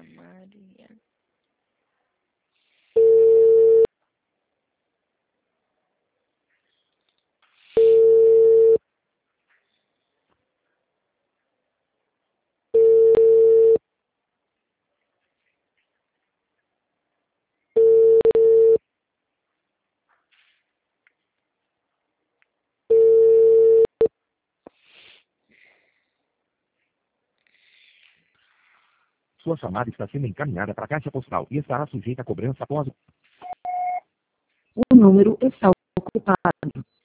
Maria. Sua chamada está sendo encaminhada para a caixa postal e estará sujeita a cobrança após O número está ocupado.